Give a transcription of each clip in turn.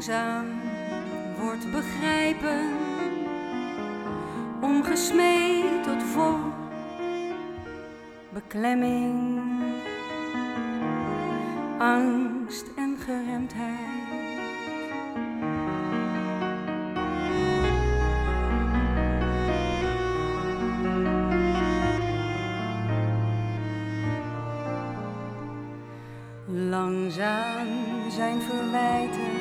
Langzaam wordt begrijpen omgesmeed tot vol beklemming, angst en geremdheid. Langzaam zijn verwijten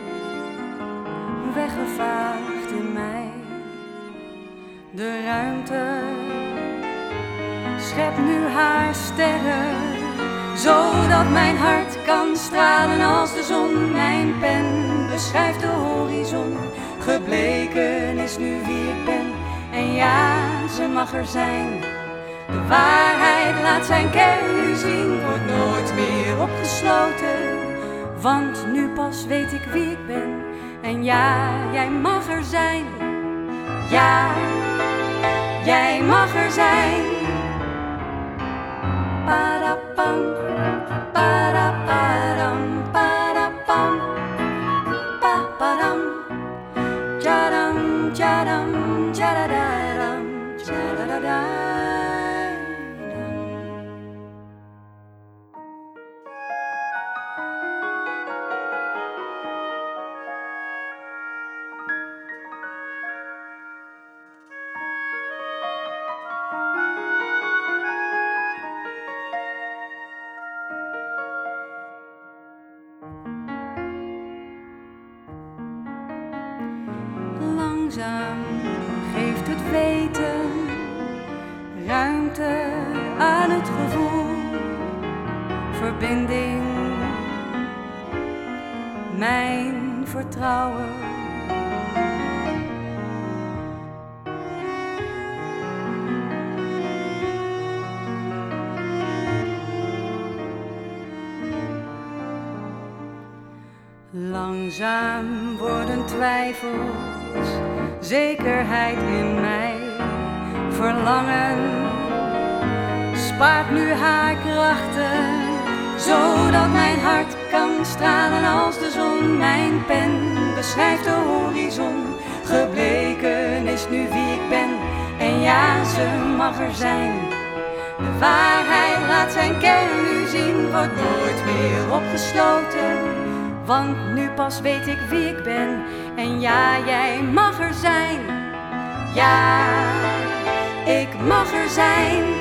weggevaagd in mij. De ruimte schept nu haar sterren, zodat mijn hart kan stralen als de zon. Mijn pen beschrijft de horizon. Gebleken is nu wie ik ben. En ja, ze mag er zijn. De waarheid laat zijn kern nu zien, wordt nooit meer opgesloten. Want nu pas weet ik wie ik ben. En ja, jij mag er zijn. Ja, jij mag er zijn. Parapam, paraparam, parapam, papadam, tjadam, tjadam, tjadadaram, tjadadadam. Langzaam geeft het weten ruimte aan het gevoel, verbinding, mijn vertrouwen. Langzaam worden twijfels zekerheid in mij. Verlangen spaart nu haar krachten, zodat mijn hart kan stralen als de zon. Mijn pen beschrijft de horizon. Gebleken is nu wie ik ben. En ja, ze mag er zijn. De waarheid laat zijn kern nu zien, wordt nooit meer opgesloten. Want nu pas weet ik wie ik ben. En ja, jij mag er zijn. Ja, ik mag er zijn.